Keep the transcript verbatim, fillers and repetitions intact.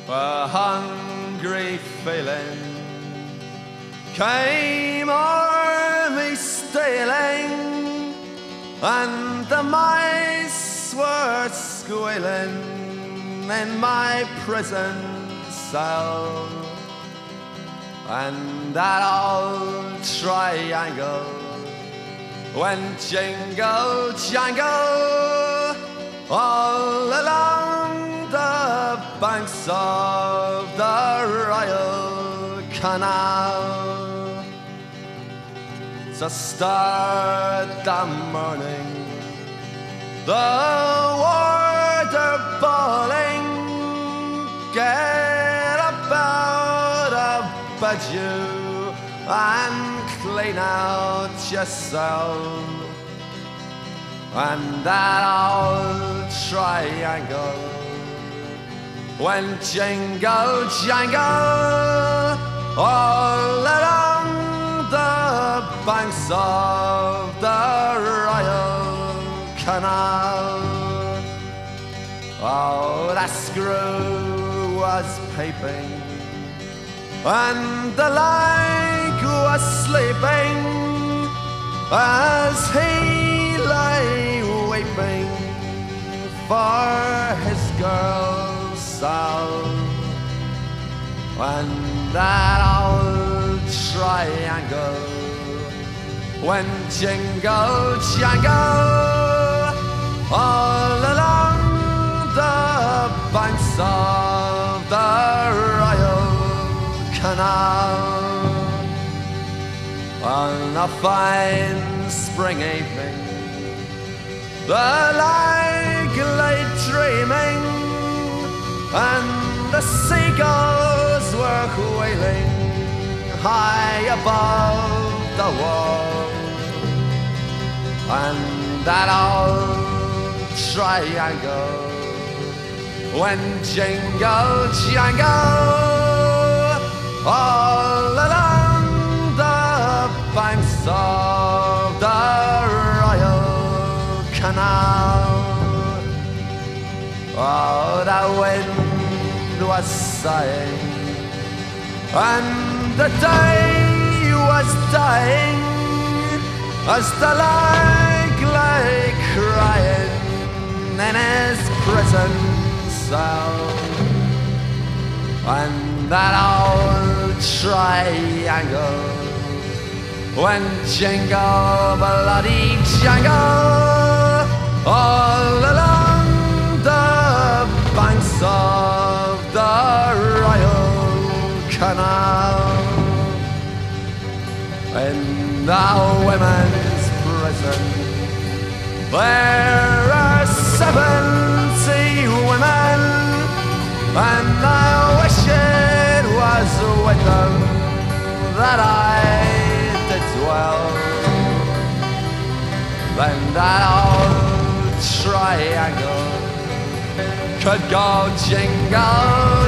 a hungry feeling came o'er me stealing, and the mice were squealing in my prison cell, and that old triangle went jingle jangle all along the banks of the Royal Canal. So start the morning, the water bawling, get about a bed you and clean out yourself, and that old triangle went jingle jangle all along the banks of the Royal Canal. Oh, the screw was piping, and the lag was sleeping as he lay weeping for his girl's soul. And that old triangle went jingle jangle all along the banks of the Royal Canal. On a fine spring evening, the lag lay dreaming, and the seagulls were wailing high above the wall, and that old triangle went jingle jangle all along the banks of the Royal Canal. Oh, the wind was sighing, and the day was dying, as the lag lay crying in his prison cell, and that old triangle went jingle bloody jangle all along the banks of the Royal Canal. In the women's prison there are seventy women, and I wish it was with them that I did dwell. Then that old triangle could go jingle